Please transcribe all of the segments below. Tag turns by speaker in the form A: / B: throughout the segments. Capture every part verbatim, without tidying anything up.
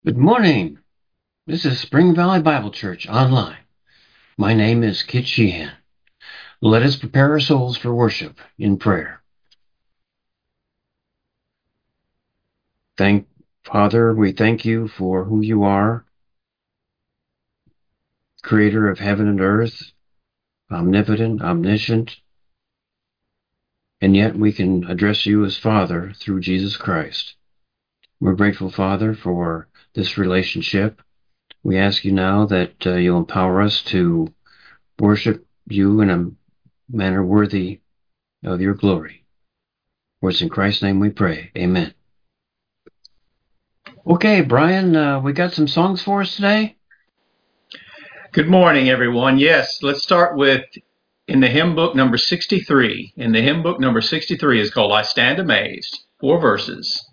A: Good morning. This is Spring Valley Bible Church online. My name is Kit Sheehan. Let us prepare our souls for worship in prayer. Thank Father, we thank you for who you are, creator of heaven and earth, omnipotent, omniscient, and yet we can address you as Father through Jesus Christ. We're grateful, Father, for this relationship. We ask you now that uh, you'll empower us to worship you in a manner worthy of your glory. For it's in Christ's name we pray. Amen. Okay, Brian, uh, we got some songs for us today?
B: Good morning, everyone. Yes, let's start with in the hymn book number sixty-three. In the hymn book number sixty-three is called I Stand Amazed. Four verses.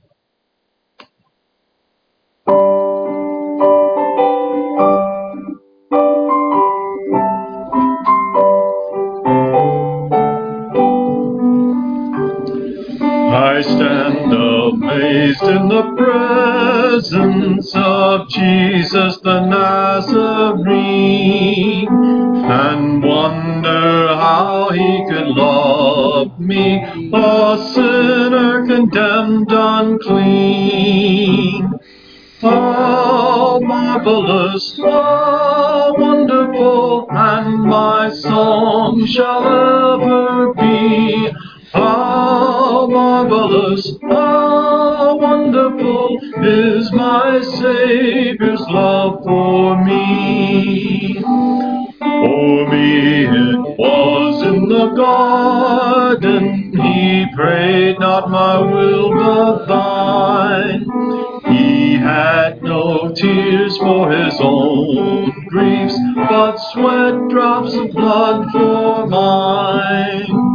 B: I stand amazed in the presence of Jesus the Nazarene, and wonder how he could love me, a sinner condemned unclean. How marvelous, how wonderful, and my song shall ever be. How marvelous, how wonderful is my Savior's love for me. For me it was in the garden, he prayed, not my will but thine. He had no tears for his own griefs, but sweat drops of blood for mine.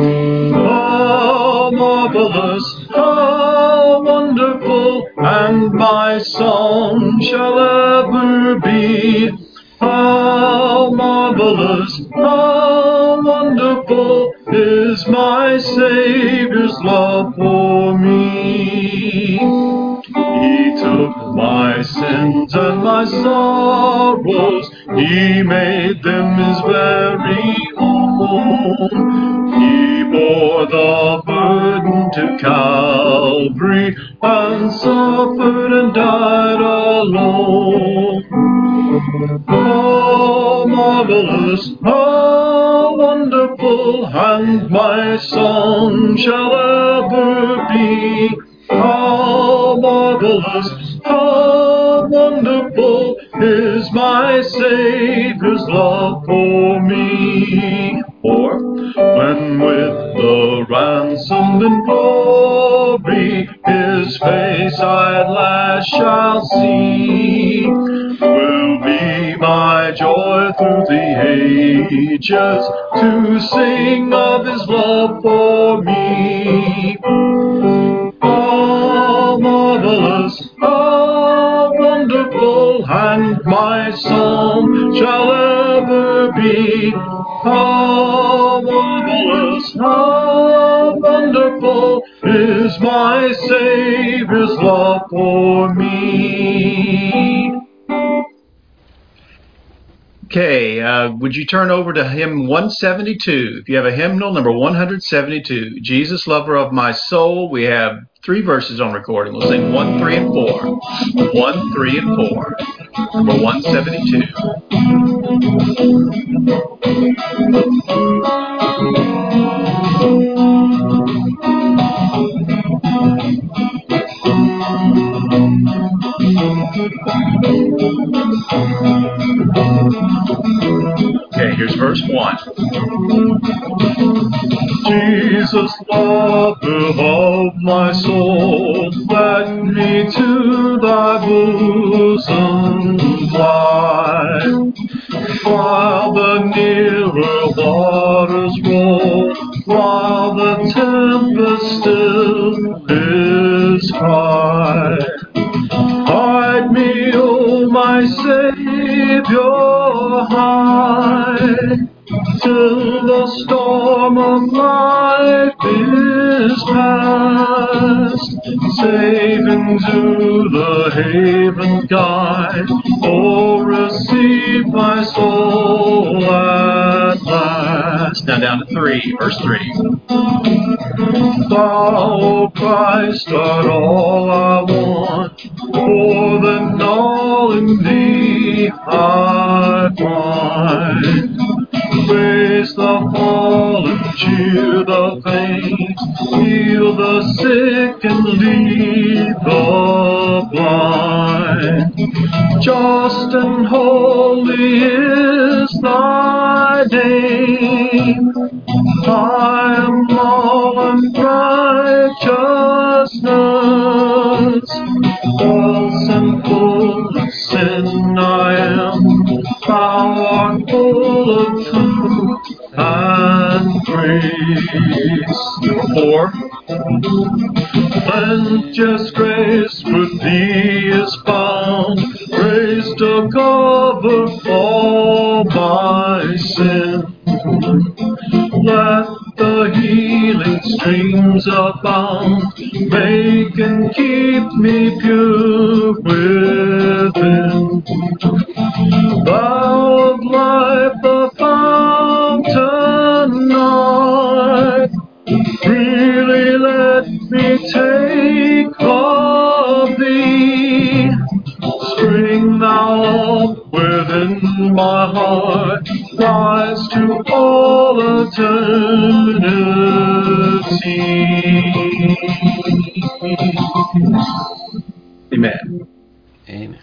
B: How marvelous, how wonderful, and my song shall ever be. How marvelous, how wonderful is my Savior's love for me. He took my sins and my sorrows, he made them his very own. He bore the burden to Calvary and suffered and died alone. How marvelous, how wonderful, and my song shall ever be. How marvelous, how wonderful is my Savior's love for me. For when with the ransomed in glory his face I at last shall see, will be my joy through the ages to sing of his love for me. How marvelous, how wonderful, and my song shall ever be. How marvelous, how wonderful is my Savior's love for me. Okay, uh, would you turn over to hymn one seventy-two? If you have a hymnal, number one seventy-two, Jesus, Lover of My Soul, we have three verses on recording. We'll sing one, three, and four. One, three, and four. Number one seventy-two. Okay, here's verse one. Jesus, lover of my soul, let me to thy bosom fly. While the nearer waters roll, while the tempest still is high, hide me, O my Savior, hide. till the storm of life is past. Safe into the haven guide, oh, receive my soul at last. Now down to three, verse three. Thou, O Christ, art all I want, more than all in thee I find. Raise the fallen, cheer the faint, heal the sick and lead the blind. Just and holy is thy name. I am all unrighteousness, false and full of sin I am. Thou art full of truth and grace. Number four. Plenteous grace with thee is found, grace to cover all my sin. Let the healing streams abound, make and keep me pure within. Thou of life, the fountain night, really let me take of thee. Spring thou up within my heart, rise to all eternity. Amen.
A: Amen.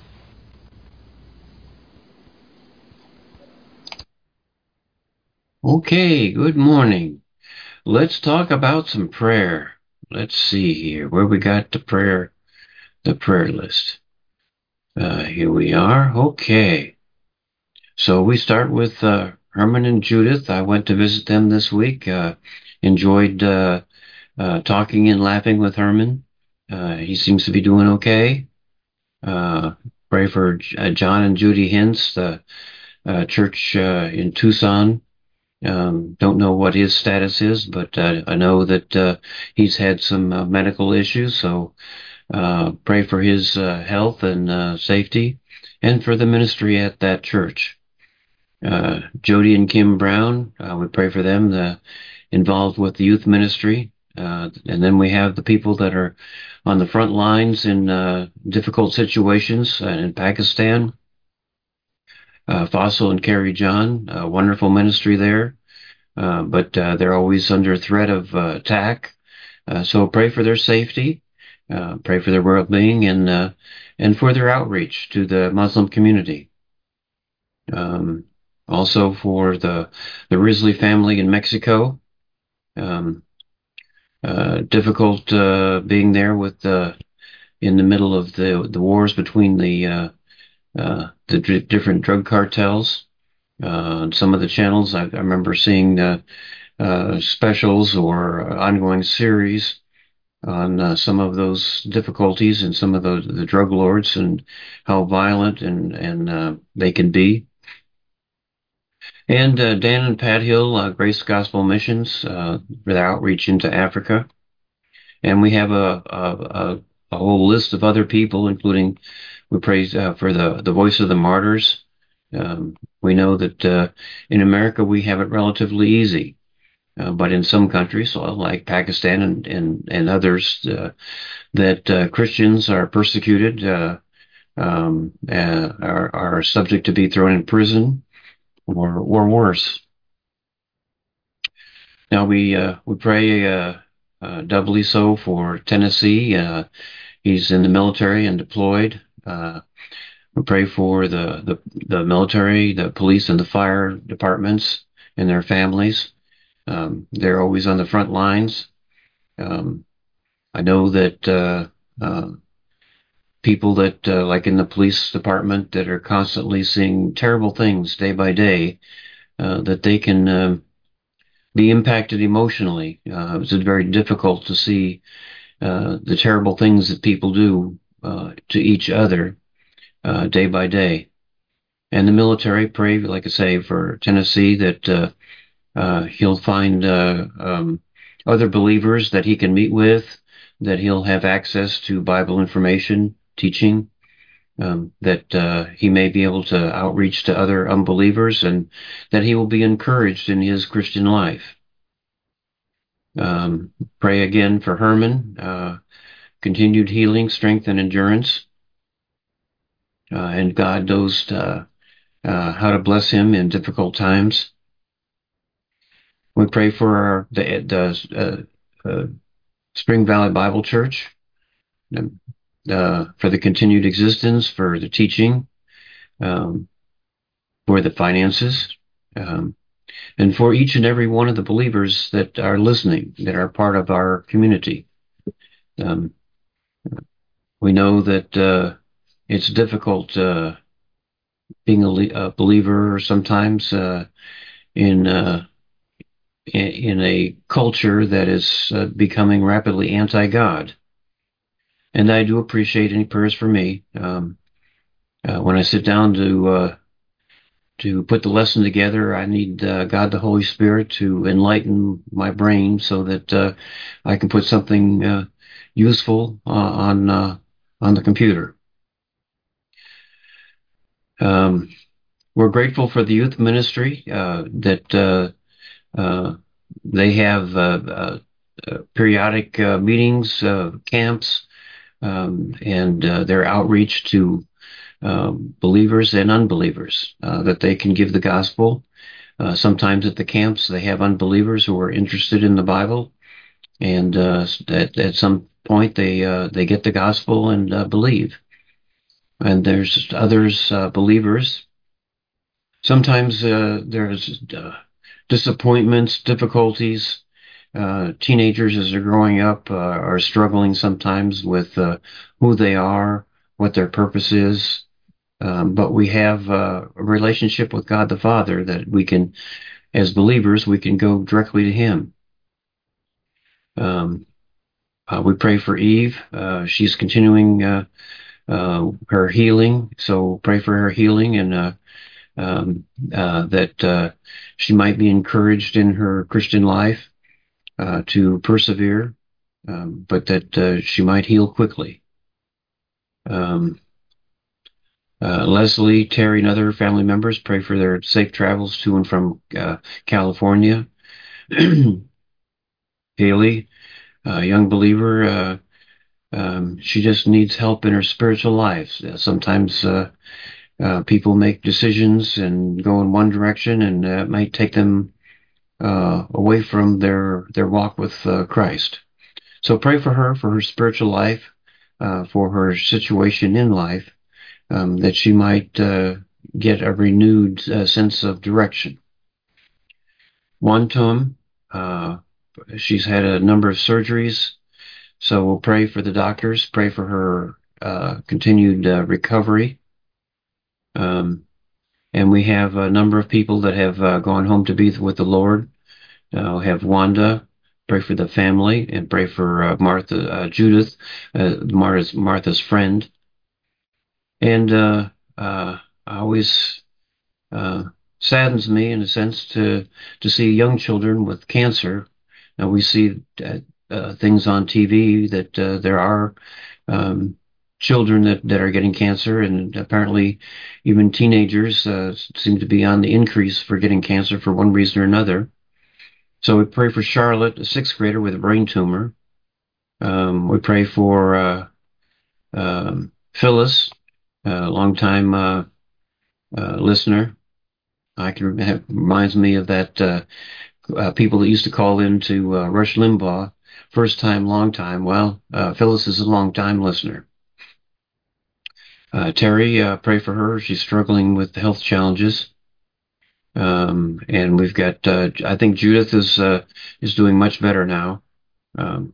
A: Okay, good morning. Let's talk about some prayer. Let's see here where we got the prayer, the prayer list. Uh, here we are. Okay. So we start with uh, Herman and Judith. I went to visit them this week. Uh, enjoyed uh, uh, talking and laughing with Herman. Uh, he seems to be doing okay. Uh, pray for uh, John and Judy Hintz, the uh, church uh, in Tucson. Um, don't know what his status is, but uh, I know that uh, he's had some uh, medical issues, so uh, pray for his uh, health and uh, safety, and for the ministry at that church. Uh, Jody and Kim Brown, uh, we pray for them, the, involved with the youth ministry. Uh, and then we have the people that are on the front lines in uh, difficult situations uh, in Pakistan. Uh, Fossil and Carrie John, uh, wonderful ministry there, uh, but uh, they're always under threat of uh, attack. Uh, so pray for their safety, uh, pray for their well-being, and uh, and for their outreach to the Muslim community. Um, also for the the Risley family in Mexico. Um, uh, difficult uh, being there with uh, in the middle of the the wars between the uh, uh, the d- different drug cartels. Uh, some of the channels I, I remember seeing uh, uh, specials or ongoing series on uh, some of those difficulties and some of the, the drug lords and how violent and and uh, they can be. And uh, Dan and Pat Hill, uh, Grace Gospel Missions, uh, for their outreach into Africa. And we have a a, a, a whole list of other people, including we pray uh, for the the Voice of the Martyrs. Um, we know that uh, in America we have it relatively easy, uh, but in some countries, like Pakistan and and, and others, uh, that uh, Christians are persecuted, uh, um, uh, are are subject to be thrown in prison, or or worse. Now we uh, we pray uh, uh, doubly so for Tennessee. Uh, he's in the military and deployed. Uh, We pray for the, the, the military, the police, and the fire departments and their families. Um, they're always on the front lines. Um, I know that uh, uh, people that, uh, like in the police department, that are constantly seeing terrible things day by day, uh, that they can uh, be impacted emotionally. Uh, it's very difficult to see uh, the terrible things that people do uh, to each other uh, day by day. And the military, pray, like I say, for Tennessee, that uh, uh, he'll find uh, um, other believers that he can meet with, that he'll have access to Bible information, teaching, um, that uh, he may be able to outreach to other unbelievers, and that he will be encouraged in his Christian life. Um, pray again for Herman, uh, continued healing, strength, and endurance. Uh, and God knows uh, uh, how to bless him in difficult times. We pray for our, the, the uh, uh, Spring Valley Bible Church, uh, for the continued existence, for the teaching, um, for the finances, um, and for each and every one of the believers that are listening, that are part of our community. Um, we know that uh, it's difficult uh, being a, a believer sometimes uh, in, uh, in in a culture that is uh, becoming rapidly anti-God. And I do appreciate any prayers for me. Um, uh, when I sit down to uh, to put the lesson together, I need uh, God the Holy Spirit to enlighten my brain so that uh, I can put something uh, useful uh, on uh, on the computer. Um, we're grateful for the youth ministry uh, that uh, uh, they have uh, uh, uh, periodic uh, meetings, uh, camps, um, and uh, their outreach to uh, believers and unbelievers, uh, that they can give the gospel. Uh, sometimes at the camps, they have unbelievers who are interested in the Bible, and uh, at, at some point they uh, they get the gospel and uh, believe. And there's others, uh, believers. Sometimes uh, there's uh, disappointments, difficulties. Uh, teenagers, as they're growing up, uh, are struggling sometimes with uh, who they are, what their purpose is. Um, but we have uh, a relationship with God the Father that we can, as believers, we can go directly to Him. Um, uh, we pray for Eve. Uh, she's continuing uh, uh, her healing, so pray for her healing, and uh, um, uh, that uh, she might be encouraged in her Christian life uh, to persevere, um, but that uh, she might heal quickly. Um, uh, Leslie, Terry, and other family members, pray for their safe travels to and from uh, California. Haley, a young believer, uh, um, she just needs help in her spiritual life. Uh, sometimes uh, uh, people make decisions and go in one direction, and uh, it might take them uh, away from their their walk with uh, Christ. So pray for her, for her spiritual life, uh, for her situation in life, um, that she might uh, get a renewed uh, sense of direction. Wantum, uh, she's had a number of surgeries, so we'll pray for the doctors, pray for her uh, continued uh, recovery. Um, and we have a number of people that have uh, gone home to be with the Lord. Uh, we have Wanda, pray for the family, and pray for uh, Martha, uh, Judith, uh, Martha's, Martha's friend. And uh, uh, always uh, saddens me, in a sense, to to see young children with cancer. Now we see uh, uh, things on T V that uh, there are um, children that, that are getting cancer, and apparently even teenagers uh, seem to be on the increase for getting cancer for one reason or another. So we pray for Charlotte, a sixth grader with a brain tumor. Um, we pray for uh, um, Phyllis, a longtime uh, uh, listener. I can have, reminds me of that uh, uh, people that used to call in to uh, Rush Limbaugh, first time, long time. Well, uh, Phyllis is a long time listener. Uh, Terry, uh, pray for her. She's struggling with health challenges. Um, and we've got, uh, I think Judith is uh, is doing much better now. Um,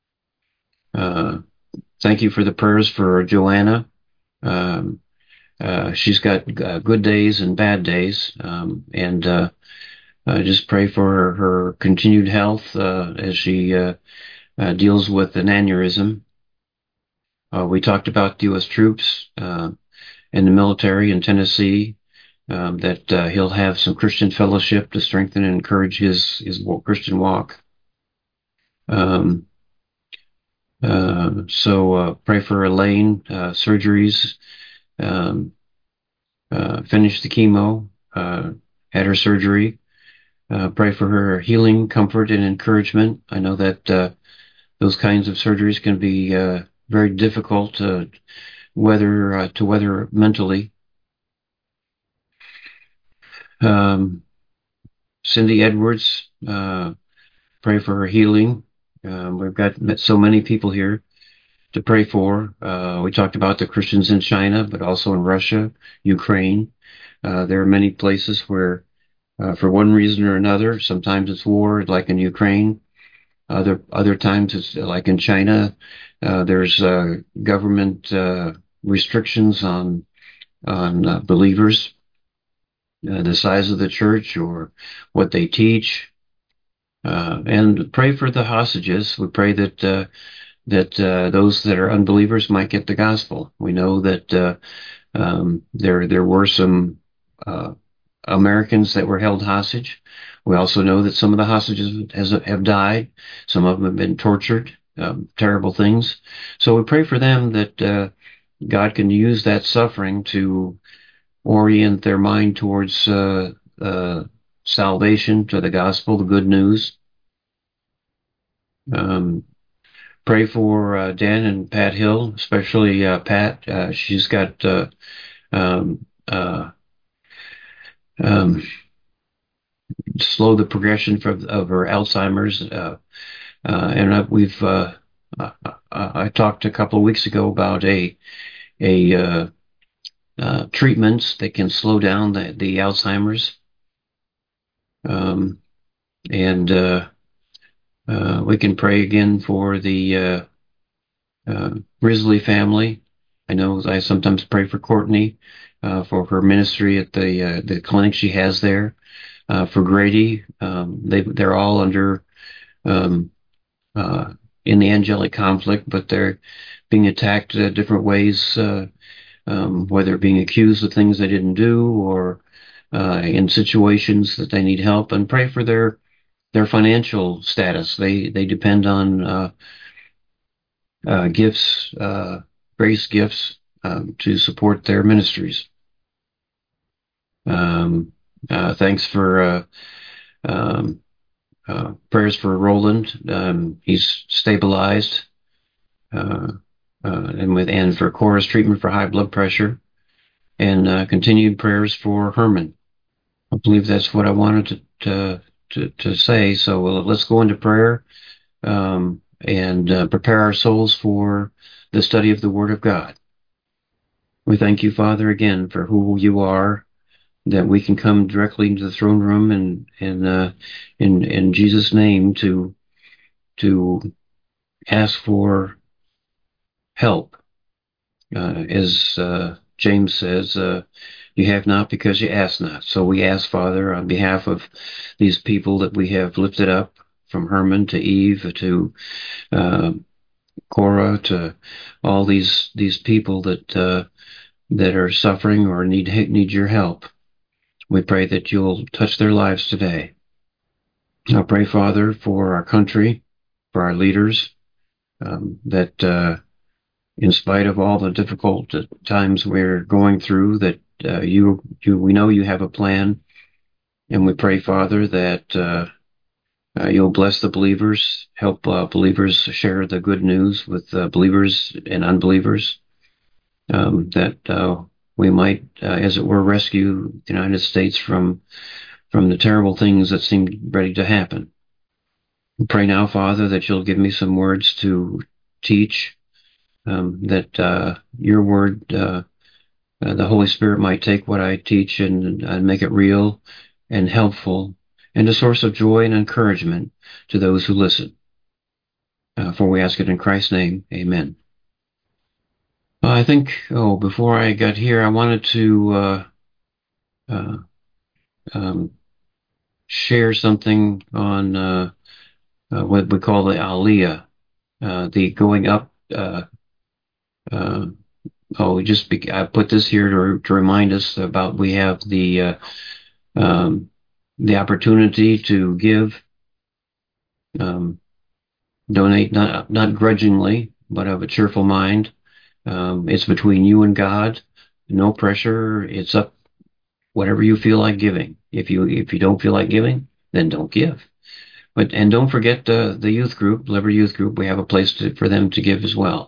A: uh, thank you for the prayers for Joanna. Um, uh, she's got uh, good days and bad days, um, and uh, uh, just pray for her, her continued health uh, as she uh, uh, deals with an aneurysm. Uh, we talked about the U S troops uh, in the military in Tennessee. um, that uh, he'll have some Christian fellowship to strengthen and encourage his his Christian walk. Um, uh, so uh, pray for Elaine, uh, surgeries, um, uh, finished the chemo, uh, had her surgery. Uh, pray for her healing, comfort, and encouragement. I know that uh, those kinds of surgeries can be uh, very difficult to weather, uh, to weather mentally. Um, Cindy Edwards, uh, pray for her healing. Um, we've got so many people here to pray for. Uh, we talked about the Christians in China, but also in Russia, Ukraine. Uh, there are many places where, uh, for one reason or another, sometimes it's war, like in Ukraine. Other other times it's like in China. Uh, there's uh, government uh, restrictions on on uh, believers, uh, the size of the church or what they teach. Uh, and pray for the hostages. We pray that uh, that uh, those that are unbelievers might get the gospel. We know that uh, um, there there were some uh, Americans that were held hostage. We also know that some of the hostages has, have died. Some of them have been tortured, um, terrible things. So we pray for them that uh, God can use that suffering to orient their mind towards uh, uh, salvation, to the gospel, the good news. Um, pray for uh, Dan and Pat Hill, especially uh, Pat. Uh, she's got uh, um, uh, um, slow the progression for, of her Alzheimer's. Uh, uh, and uh, we've uh, uh, I talked a couple of weeks ago about a a uh, uh, treatments that can slow down the, the Alzheimer's. Um, and uh, uh, we can pray again for the uh, uh, Risley family. I know I sometimes pray for Courtney uh, for her ministry at the uh, the clinic she has there. Uh, for Grady, um, they they're all under um, uh, in the angelic conflict, but they're being attacked uh, different ways, uh, um, whether being accused of things they didn't do or uh, in situations that they need help. And pray for their their financial status. They they depend on uh, uh, gifts, uh, grace gifts, um, to support their ministries. Um, uh, thanks for uh, um, uh, prayers for Roland. Um, he's stabilized. Uh, uh, and with and for Cora's treatment for high blood pressure, and uh, continued prayers for Herman. I believe that's what I wanted to to to, to say. So we'll, let's go into prayer um, and uh, prepare our souls for the study of the Word of God. We thank you, Father, again for who you are, that we can come directly into the throne room and and uh, in in Jesus' name to to ask for help. Uh, as uh, James says, uh, you have not because you ask not. So we ask, Father, on behalf of these people that we have lifted up, from Herman to Eve to uh, Cora to all these these people that uh, that are suffering or need need your help. We pray that you'll touch their lives today. I pray, Father, for our country, for our leaders, um, that uh, in spite of all the difficult times we're going through, that uh, you, you, we know you have a plan, and we pray, Father, that uh, uh, you'll bless the believers, help uh, believers share the good news with uh, believers and unbelievers, um, that uh, we might, uh, as it were, rescue the United States from from the terrible things that seem ready to happen. We pray now, Father, that you'll give me some words to teach, um, that uh, your word, uh, uh, the Holy Spirit might take what I teach and, and make it real and helpful and a source of joy and encouragement to those who listen. Uh, for we ask it in Christ's name, amen. Uh, I think, oh, before I got here, I wanted to uh, uh, um, share something on uh, uh, what we call the Aliyah, uh, the going up uh, uh, oh, we just be, I put this here to, to remind us about we have the uh, um, the opportunity to give, um, donate not not grudgingly, but of a cheerful mind. Um, it's between you and God. No pressure. It's up whatever you feel like giving. If you if you don't feel like giving, then don't give. But and don't forget the the youth group, Liberty Youth Group. We have a place to, for them to give as well.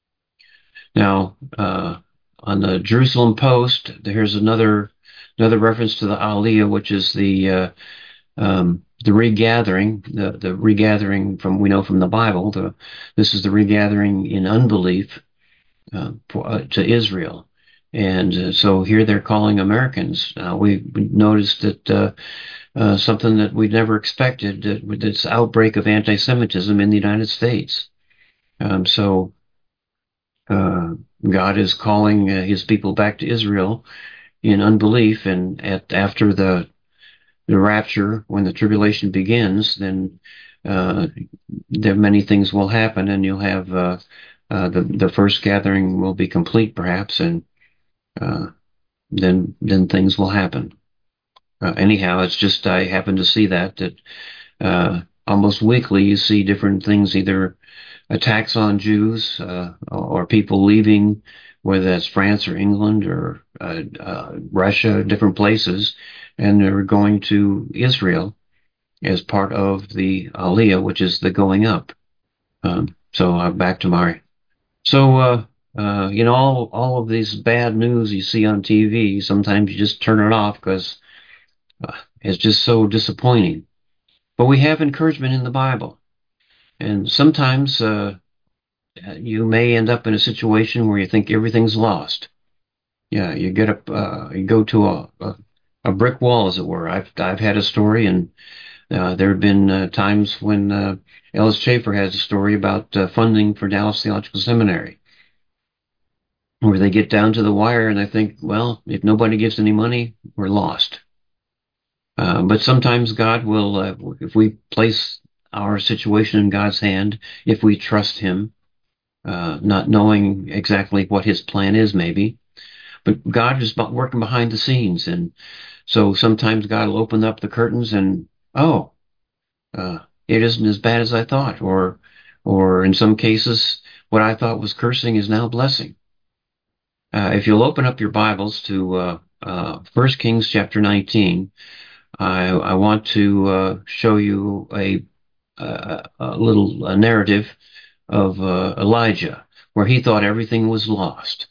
A: Now, uh, on the Jerusalem Post, here's another another reference to the Aliyah, which is the uh, um, the regathering, the the regathering from we know from the Bible. The this is the regathering in unbelief uh, for, uh, to Israel, and uh, so here they're calling Americans. Uh, we noticed that uh, uh, something that we'd never expected, uh, with this outbreak of anti-Semitism in the United States. Um, so uh, God is calling uh, His people back to Israel in unbelief, and at after the the rapture, when the tribulation begins, then uh, there many things will happen, and you'll have uh, uh, the the first gathering will be complete, perhaps, and uh, then then things will happen. Uh, anyhow, it's just I happen to see that that uh, almost weekly you see different things, either attacks on Jews uh, or people leaving, whether that's France or England or uh, uh, Russia, different places, and they're going to Israel as part of the Aliyah, which is the going up. Um, so uh, back to my so uh, uh, you know all all of these bad news you see on T V. Sometimes you just turn it off because uh, it's just so disappointing. But we have encouragement in the Bible, and sometimes uh, you may end up in a situation where you think everything's lost. Yeah, you get up, uh, you go to a, a a brick wall, as it were. I've I've had a story, and uh, there have been uh, times when uh, Ellis Chafer has a story about uh, funding for Dallas Theological Seminary, where they get down to the wire and they think, well, if nobody gives any money, we're lost. Uh, but sometimes God will, uh, if we place our situation in God's hand, if we trust Him, uh, not knowing exactly what His plan is, maybe, but God is working behind the scenes, and so sometimes God will open up the curtains and, oh, uh, it isn't as bad as I thought, or, or in some cases, what I thought was cursing is now blessing. Uh, if you'll open up your Bibles to uh, uh, First Kings chapter nineteen, I, I want to uh, show you a, a, a little a narrative of uh, Elijah, where he thought everything was lost.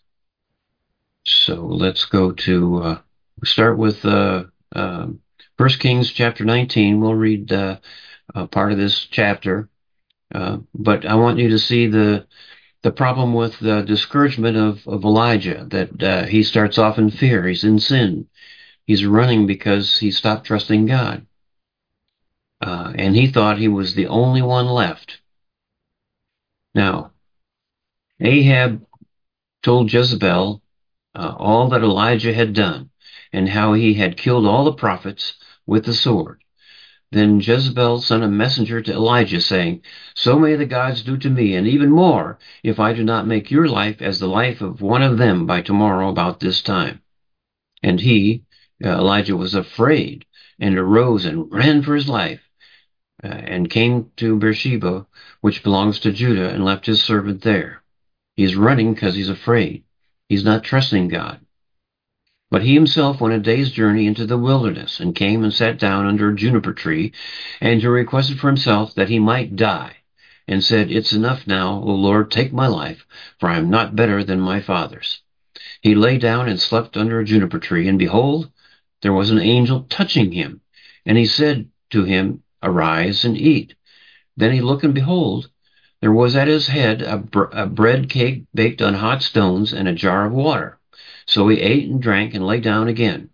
A: So let's go to uh, start with uh, uh, First Kings chapter nineteen. We'll read uh, uh, part of this chapter, uh, but I want you to see the the problem with the discouragement of, of Elijah, that uh, he starts off in fear. He's in sin. He's running because he stopped trusting God. Uh, and he thought he was the only one left. Now, Ahab told Jezebel uh, all that Elijah had done and how he had killed all the prophets with the sword. Then Jezebel sent a messenger to Elijah, saying, "So may the gods do to me, and even more, if I do not make your life as the life of one of them by tomorrow about this time." And he, uh, Elijah, was afraid, and arose and ran for his life, uh, and came to Beersheba, which belongs to Judah, and left his servant there. He's running because he's afraid. He's not trusting God. But he himself went a day's journey into the wilderness, and came and sat down under a juniper tree, and he requested for himself that he might die, and said, "It's enough now, O Lord, take my life, for I am not better than my fathers." He lay down and slept under a juniper tree, and behold, there was an angel touching him. And he said to him, "Arise and eat." Then he looked, and behold, there was at his head a, br- a bread cake baked on hot stones, and a jar of water. So he ate and drank and lay down again.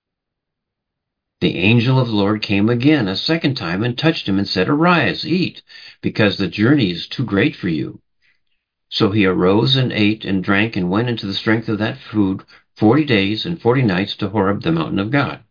A: The angel of the Lord came again a second time and touched him and said, "Arise, eat, because the journey is too great for you." So he arose and ate and drank and went into the strength of that food forty days and forty nights to Horeb, the mountain of God.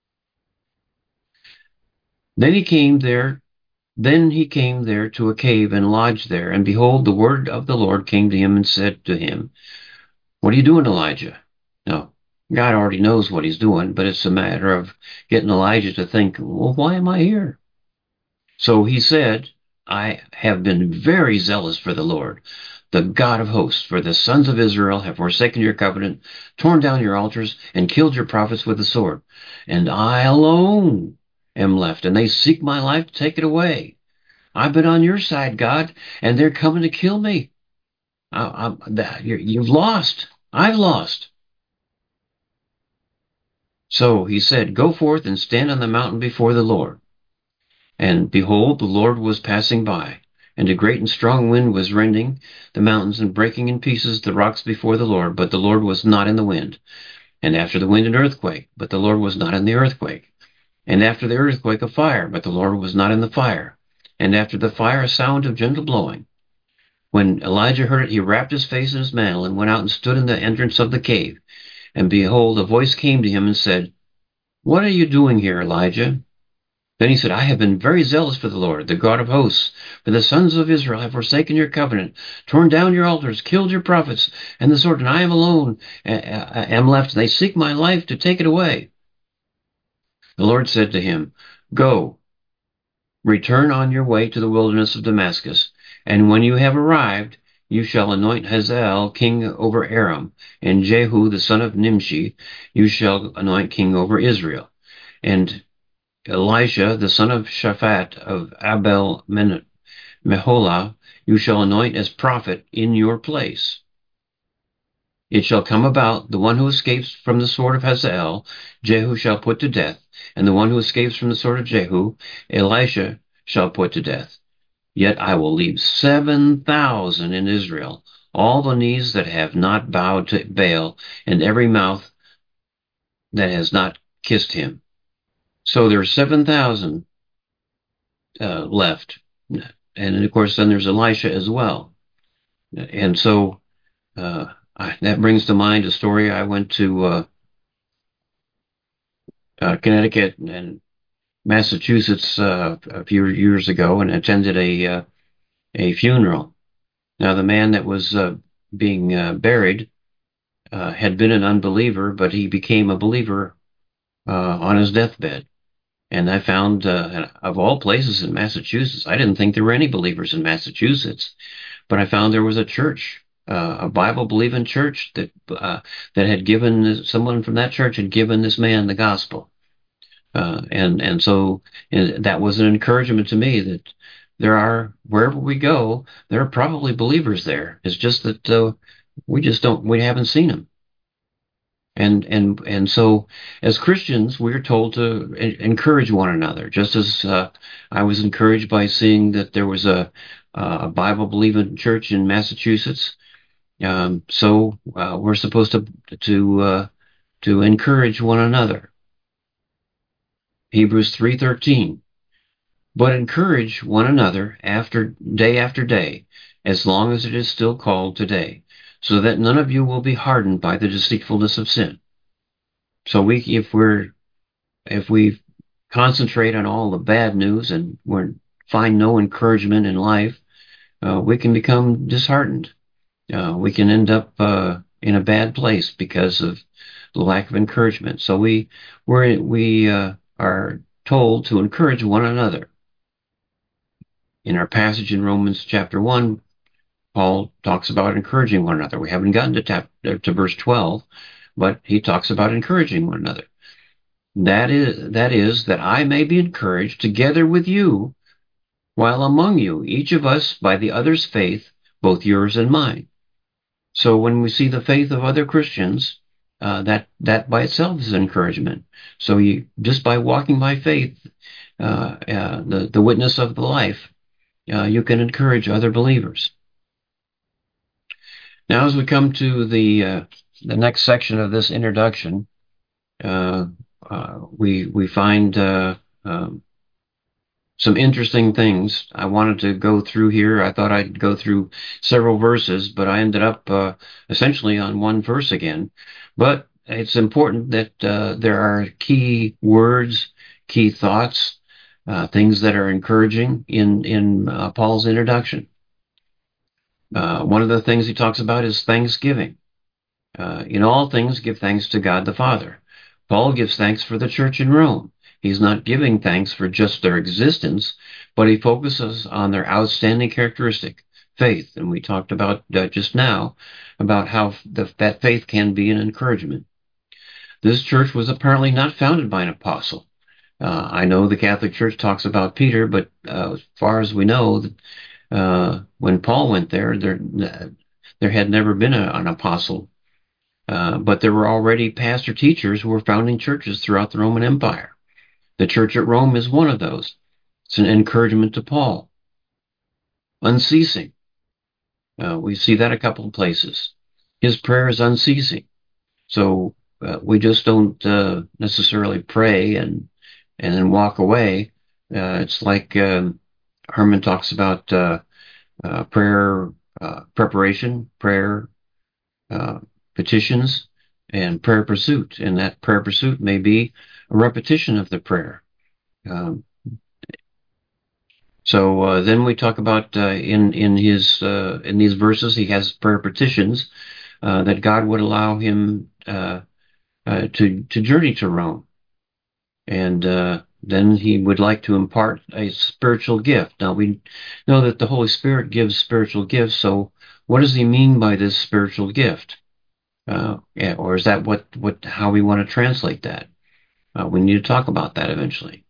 A: Then he came there Then he came there to a cave and lodged there. And behold, the word of the Lord came to him and said to him, What are you doing, Elijah? No, God already knows what he's doing, but it's a matter of getting Elijah to think, well, why am I here? So he said, I have been very zealous for the Lord, the God of hosts, for the sons of Israel have forsaken your covenant, torn down your altars, and killed your prophets with the sword. And I alone am left, and they seek my life to take it away. I've been on your side, God, and they're coming to kill me. I, I, you've lost. I've lost. So he said, Go forth and stand on the mountain before the Lord. And behold, the Lord was passing by, and a great and strong wind was rending the mountains and breaking in pieces the rocks before the Lord, but the Lord was not in the wind. And after the wind an earthquake, but the Lord was not in the earthquake. And after the earthquake a fire, but the Lord was not in the fire. And after the fire a sound of gentle blowing. When Elijah heard it, he wrapped his face in his mantle and went out and stood in the entrance of the cave. And behold, a voice came to him and said, What are you doing here, Elijah? Then he said, I have been very zealous for the Lord, the God of hosts, for the sons of Israel have forsaken your covenant, torn down your altars, killed your prophets, and the sword, and I am alone, am left. They seek my life to take it away. The Lord said to him, Go, return on your way to the wilderness of Damascus, and when you have arrived, you shall anoint Hazael king over Aram, and Jehu the son of Nimshi you shall anoint king over Israel. And Elisha the son of Shaphat of Abel Meholah you shall anoint as prophet in your place. It shall come about, the one who escapes from the sword of Hazael, Jehu shall put to death, and the one who escapes from the sword of Jehu, Elisha shall put to death. Yet I will leave seven thousand in Israel, all the knees that have not bowed to Baal, and every mouth that has not kissed him. So there are seven thousand uh, left. And of course, then there's Elisha as well. And so uh, I, that brings to mind a story. I went to uh, uh, Connecticut and Massachusetts uh, a few years ago and attended a uh, a funeral. Now, the man that was uh, being uh, buried uh, had been an unbeliever, but he became a believer uh, on his deathbed. And I found, uh, of all places in Massachusetts, I didn't think there were any believers in Massachusetts, but I found there was a church, uh, a Bible-believing church that uh, that had given, someone from that church had given this man the gospel. Uh, and and so and that was an encouragement to me that there are, wherever we go, there are probably believers there. It's just that uh, we just don't, we haven't seen them. And and and so, as Christians, we're told to encourage one another. Just as uh, I was encouraged by seeing that there was a, a Bible-believing church in Massachusetts, um, so uh, we're supposed to to uh, to encourage one another. Hebrews three thirteen. But encourage one another after day after day, as long as it is still called today, so that none of you will be hardened by the deceitfulness of sin. So we, if we're, if we concentrate on all the bad news and we find no encouragement in life, uh, we can become disheartened. Uh, we can end up uh, in a bad place because of the lack of encouragement. So we we're, we uh, are told to encourage one another. In our passage in Romans chapter one, Paul talks about encouraging one another. We haven't gotten to, tap, to verse twelve, but he talks about encouraging one another. That is, that is, that I may be encouraged together with you while among you, each of us by the other's faith, both yours and mine. So when we see the faith of other Christians, uh, that that by itself is encouragement. So you, just by walking by faith, uh, uh, the, the witness of the life, uh, you can encourage other believers. Now, as we come to the uh, the next section of this introduction, uh, uh, we we find uh, um, some interesting things. I wanted to go through here. I thought I'd go through several verses, but I ended up uh, essentially on one verse again. But it's important that uh, there are key words, key thoughts, uh, things that are encouraging in in uh, Paul's introduction. Uh, one of the things he talks about is thanksgiving. Uh, in all things, give thanks to God the Father. Paul gives thanks for the church in Rome. He's not giving thanks for just their existence, but he focuses on their outstanding characteristic, faith. And we talked about uh, just now about how the, that faith can be an encouragement. This church was apparently not founded by an apostle. Uh, I know the Catholic Church talks about Peter, but uh, as far as we know, uh, when Paul went there, there there had never been a, an apostle. Uh, but there were already pastor teachers who were founding churches throughout the Roman Empire. The church at Rome is one of those. It's an encouragement to Paul. Unceasing. Uh, we see that a couple of places. His prayer is unceasing. So uh, we just don't uh, necessarily pray and and then walk away. Uh, it's like um, Herman talks about uh, uh, prayer uh, preparation, prayer uh, petitions, and prayer pursuit. And that prayer pursuit may be a repetition of the prayer. Um, so uh, then we talk about uh, in in his uh, in these verses he has prayer petitions uh, that God would allow him uh, uh, to to journey to Rome, and uh, then he would like to impart a spiritual gift. Now we know that the Holy Spirit gives spiritual gifts. So what does he mean by this spiritual gift? Uh, yeah, or is that what, what how we want to translate that? Uh, we need to talk about that eventually.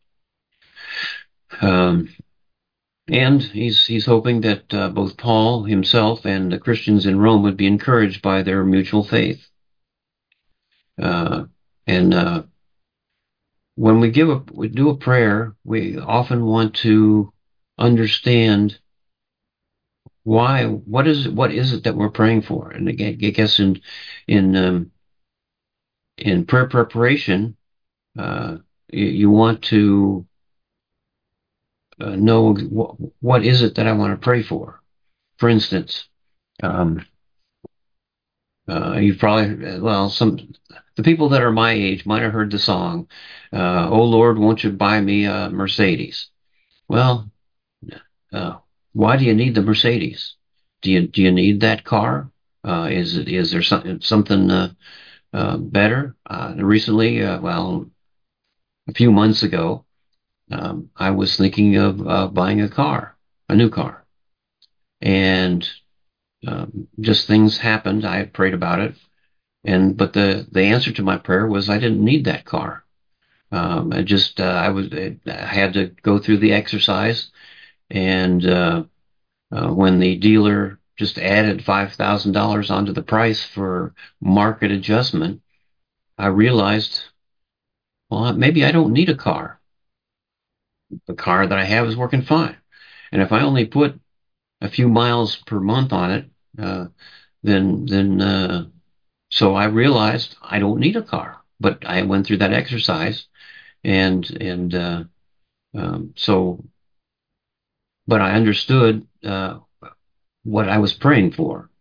A: Um, and he's he's hoping that uh, both Paul himself and the Christians in Rome would be encouraged by their mutual faith. Uh, and uh, when we give a we do a prayer, we often want to understand why. What is what is it that we're praying for? And again, I guess in in um, in prayer preparation, uh, you, you want to uh, know what, what is it that I want to pray for. For instance, um, uh, you probably, well, some the people that are my age might have heard the song, uh, "Oh Lord, won't you buy me a Mercedes?" Well, uh, why do you need the Mercedes? Do you do you need that car? Uh, is it is there something something uh, uh, better? Uh, recently, uh, well, a few months ago, um, I was thinking of uh, buying a car, a new car, and um, just things happened. I had prayed about it, and but the the answer to my prayer was I didn't need that car. Um, I just uh, I was I had to go through the exercise, and uh, uh, when the dealer just added five thousand dollars onto the price for market adjustment, I realized, well, maybe I don't need a car. The car that I have is working fine, and if I only put a few miles per month on it, uh, then then uh, so I realized I don't need a car. But I went through that exercise, and and uh, um, so, but I understood uh, what I was praying for.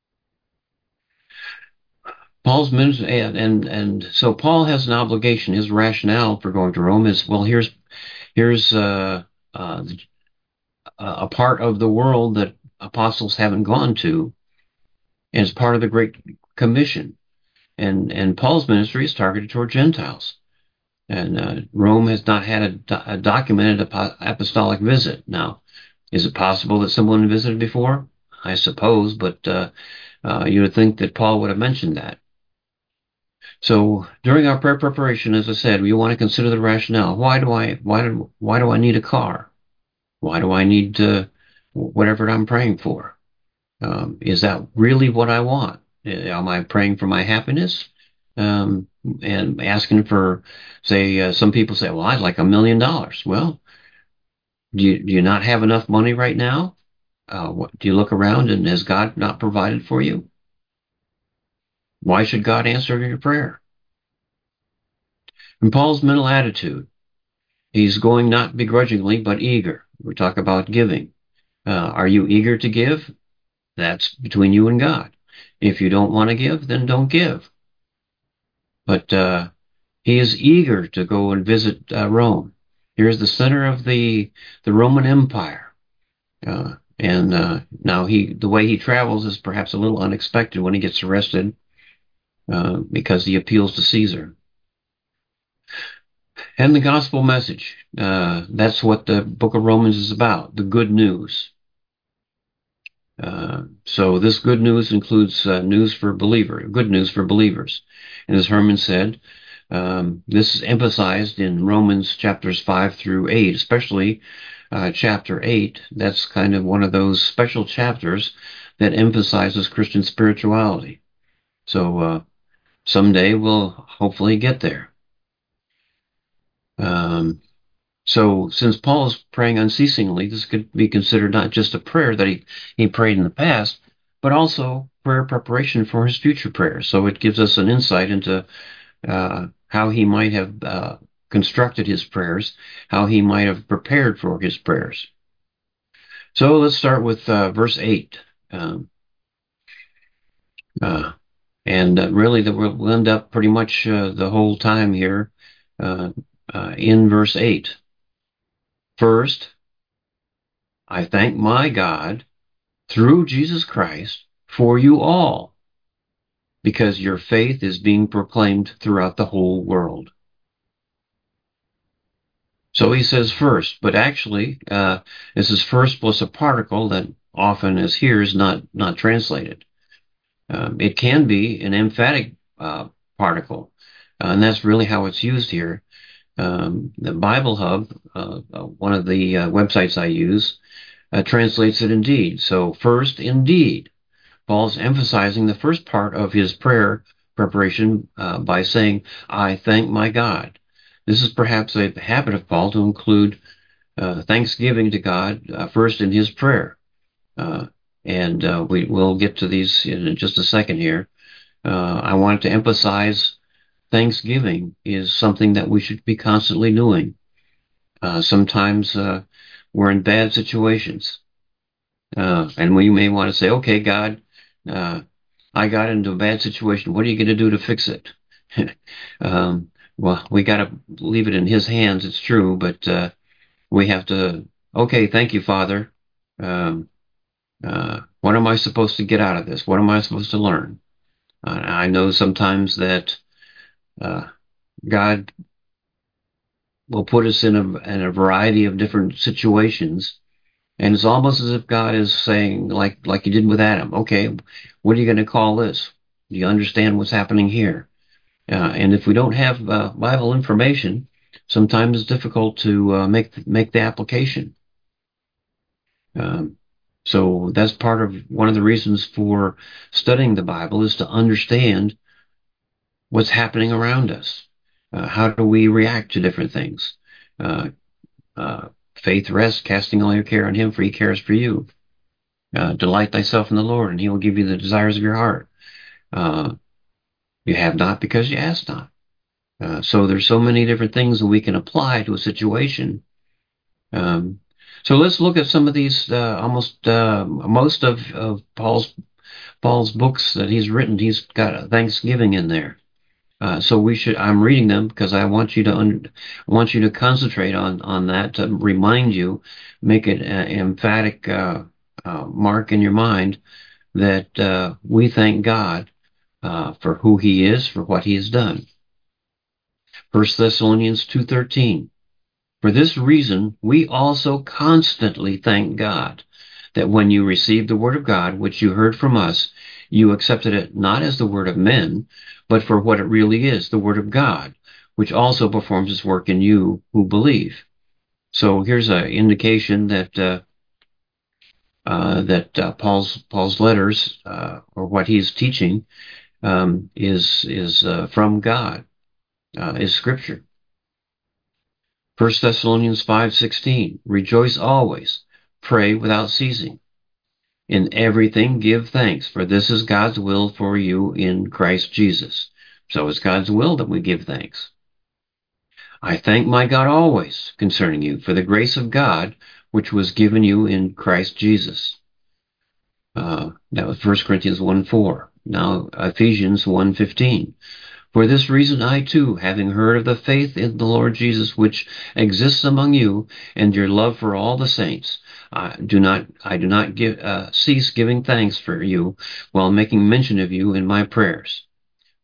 A: Paul's ministry, and, and and so Paul has an obligation. His rationale for going to Rome is, well, here's here's uh, uh, a part of the world that apostles haven't gone to, and it's part of the Great Commission. And and Paul's ministry is targeted toward Gentiles. And uh, Rome has not had a, do- a documented apostolic visit. Now, is it possible that someone visited before? I suppose, but uh, uh, you would think that Paul would have mentioned that. So during our prayer preparation, as I said, we want to consider the rationale. Why do I why do why do I need a car? Why do I need uh, whatever I'm praying for? Um, is that really what I want? Am I praying for my happiness? Um, and asking for, say, uh, some people say, well, I'd like a million dollars. Well, do you, do you not have enough money right now? Uh, what, do you look around and has God not provided for you? Why should God answer your prayer? And Paul's mental attitude, he's going not begrudgingly, but eager. We talk about giving. Uh, are you eager to give? That's between you and God. If you don't want to give, then don't give. But uh, he is eager to go and visit uh, Rome. Here's the center of the the Roman Empire, uh, and uh, now he the way he travels is perhaps a little unexpected when he gets arrested. uh, because he appeals to Caesar. And the gospel message, uh, that's what the book of Romans is about, the good news. Uh, so this good news includes uh, news for believer, good news for believers. And as Herman said, um, this is emphasized in Romans chapters five through eight, especially uh, chapter eight. That's kind of one of those special chapters that emphasizes Christian spirituality. So uh, someday we'll hopefully get there. Um, So since Paul is praying unceasingly, this could be considered not just a prayer that he, he prayed in the past, but also prayer preparation for his future prayers. So it gives us an insight into uh, how he might have uh, constructed his prayers, how he might have prepared for his prayers. So let's start with uh, verse eight. Um, uh, and uh, really, that we'll end up pretty much uh, the whole time here uh, uh, in verse eight. First, I thank my God through Jesus Christ for you all, because your faith is being proclaimed throughout the whole world. So he says first, but actually, uh, this is first plus a particle that often is here is not, not translated. Um, it can be an emphatic uh, particle, uh, and that's really how it's used here. Um, the Bible Hub, uh, uh, one of the uh, websites I use, uh, translates it indeed. So first, indeed. Paul's emphasizing the first part of his prayer preparation uh, by saying, I thank my God. This is perhaps a habit of Paul to include uh, thanksgiving to God uh, first in his prayer. Uh, and uh, we will get to these in just a second here. Uh, I wanted to emphasize thanksgiving is something that we should be constantly doing. Uh, sometimes uh, we're in bad situations. Uh, and we may want to say, okay, God, uh, I got into a bad situation. What are you going to do to fix it? um, well, we got to leave it in His hands. It's true, but uh, we have to. Okay, thank you, Father. Um, uh, what am I supposed to get out of this? What am I supposed to learn? Uh, I know sometimes that uh, God will put us in a in a variety of different situations. And it's almost as if God is saying, like like He did with Adam, okay, what are you going to call this? Do you understand what's happening here? Uh, and if we don't have uh, Bible information, sometimes it's difficult to uh, make make the application. Um, so that's part of one of the reasons for studying the Bible is to understand what's happening around us. Uh, how do we react to different things? Uh, uh, faith rests, casting all your care on Him, for He cares for you. Uh, delight thyself in the Lord, and He will give you the desires of your heart. Uh, you have not because you ask not. Uh, so there's so many different things that we can apply to a situation. Um, so let's look at some of these. Uh, almost uh, most of, of Paul's Paul's books that he's written, he's got Thanksgiving in there. Uh, so we should. I'm reading them because I want you to un, want you to concentrate on on that to remind you, make it an emphatic uh, uh, mark in your mind that uh, we thank God uh, for who He is, for what He has done. First Thessalonians two thirteen. For this reason, we also constantly thank God that when you received the word of God, which you heard from us, you accepted it not as the word of men, but for what it really is, the word of God, which also performs its work in you who believe. So here's an indication that uh, uh, that uh, Paul's Paul's letters uh, or what he's teaching um, is is uh, from God, uh, is Scripture. First Thessalonians five sixteen. Rejoice always, pray without ceasing. In everything give thanks, for this is God's will for you in Christ Jesus. So it's God's will that we give thanks. I thank my God always concerning you for the grace of God which was given you in Christ Jesus. Uh, that was First Corinthians one four. Now Ephesians one fifteen. For this reason I too, having heard of the faith in the Lord Jesus which exists among you, and your love for all the saints, I do not I do not give, uh, cease giving thanks for you, while making mention of you in my prayers.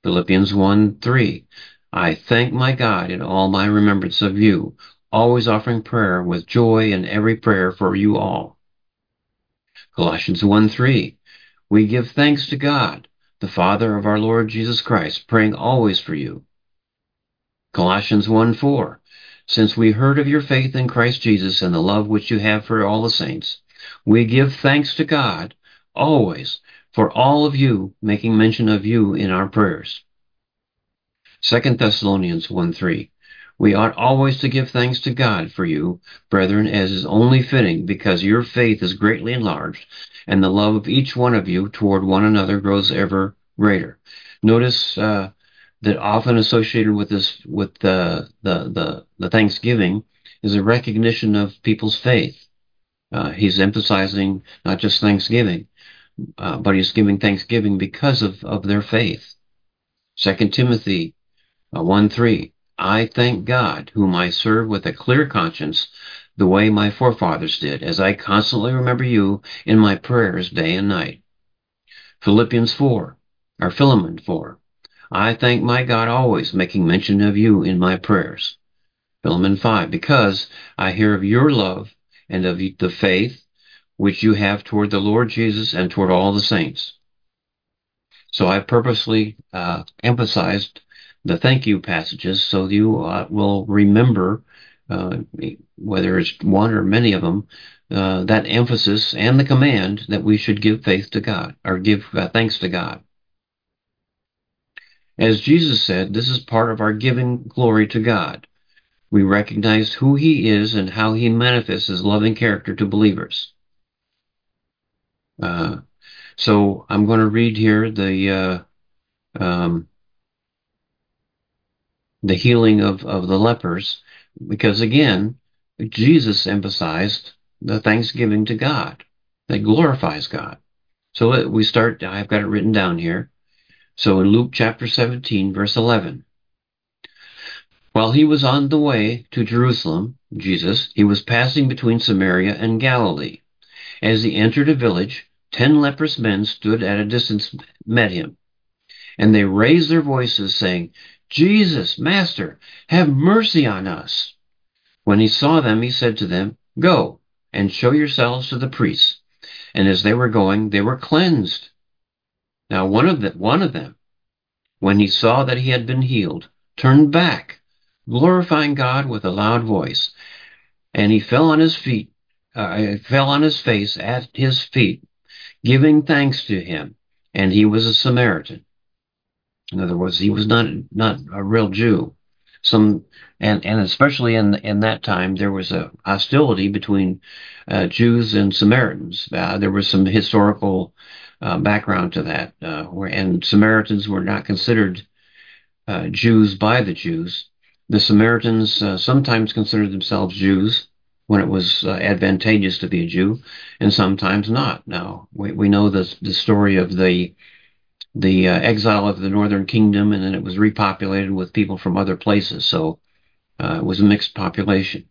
A: Philippians one three. I thank my God in all my remembrance of you, always offering prayer with joy in every prayer for you all. Colossians one three. We give thanks to God, the Father of our Lord Jesus Christ, praying always for you. Colossians one four. Since we heard of your faith in Christ Jesus and the love which you have for all the saints, we give thanks to God always for all of you, making mention of you in our prayers. Second Thessalonians one three. We ought always to give thanks to God for you, brethren, as is only fitting, because your faith is greatly enlarged, and the love of each one of you toward one another grows ever greater. Notice uh, that often associated with this, with the, the the the Thanksgiving, is a recognition of people's faith. Uh, he's emphasizing not just Thanksgiving, uh, but he's giving thanksgiving because of, of their faith. Second Timothy uh, one three. I thank God, whom I serve with a clear conscience, the way my forefathers did, as I constantly remember you in my prayers day and night. Philippians four, or Philemon four. I thank my God always, making mention of you in my prayers. Philemon five, because I hear of your love and of the faith which you have toward the Lord Jesus and toward all the saints. So I purposely uh, emphasized the thank you passages so you uh, will remember, uh, whether it's one or many of them, uh, that emphasis and the command that we should give faith to God, or give uh, thanks to God. As Jesus said, this is part of our giving glory to God. We recognize who he is and how he manifests his loving character to believers. Uh, so I'm going to read here the uh, um, the healing of, of the lepers, because again, Jesus emphasized the thanksgiving to God that glorifies God. So we start, I've got it written down here. So in Luke chapter seventeen, verse eleven, while he was on the way to Jerusalem, Jesus, he was passing between Samaria and Galilee. As he entered a village, ten leprous men stood at a distance, met him, and they raised their voices, saying, Jesus, Master, have mercy on us. When he saw them, he said to them, Go, and show yourselves to the priests. And as they were going, they were cleansed. Now one of, the, one of them, when he saw that he had been healed, turned back, glorifying God with a loud voice. And he fell on his feet, uh, fell on his face at his feet, giving thanks to him. And he was a Samaritan. In other words, he was not not a real Jew. Some and and especially in in that time, there was a hostility between uh, Jews and Samaritans. Uh, there was some historical uh, background to that, uh, where and Samaritans were not considered uh, Jews by the Jews. The Samaritans uh, sometimes considered themselves Jews when it was uh, advantageous to be a Jew, and sometimes not. Now we we know the the story of the the uh, exile of the northern kingdom, and then it was repopulated with people from other places. So uh, it was a mixed population.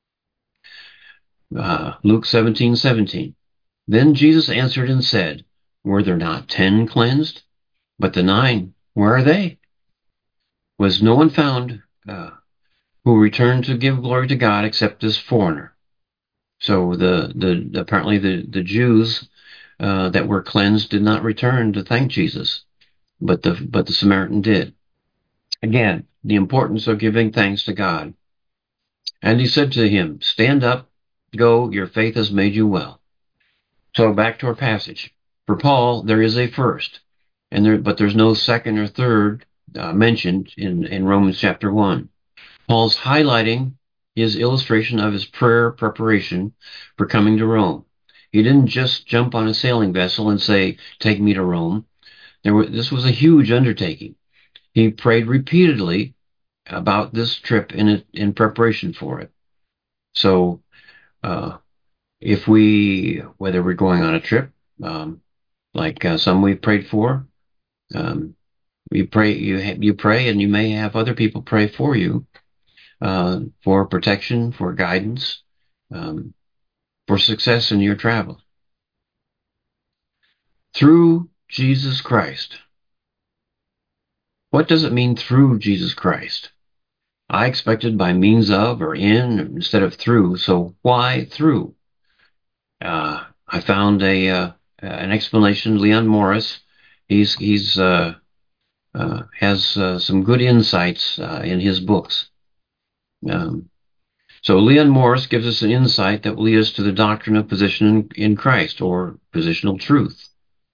A: Uh, Luke seventeen seventeen. Then Jesus answered and said, Were there not ten cleansed? But the nine, where are they? Was no one found uh, who returned to give glory to God except this foreigner? So the, the apparently the, the Jews uh, that were cleansed did not return to thank Jesus, but the but the Samaritan did. Again, the importance of giving thanks to God. And he said to him, Stand up, go, your faith has made you well. So back to our passage. For Paul, there is a first, and there, but there's no second or third uh, mentioned in, in Romans chapter one. Paul's highlighting his illustration of his prayer preparation for coming to Rome. He didn't just jump on a sailing vessel and say, Take me to Rome. There were, this was a huge undertaking. He prayed repeatedly about this trip in in preparation for it. So, uh, if we, whether we're going on a trip, um, like uh, some we've prayed for, um, you pray, you ha- you pray, and you may have other people pray for you uh, for protection, for guidance, um, for success in your travel. Through Jesus Christ, What does it mean through Jesus Christ? I expected by means of or in instead of through, so why through? Uh, I found a uh, an explanation. Leon Morris, he's he's uh, uh, has uh, some good insights uh, in his books. Um, so Leon Morris gives us an insight that will lead us to the doctrine of position in, in Christ, or positional truth.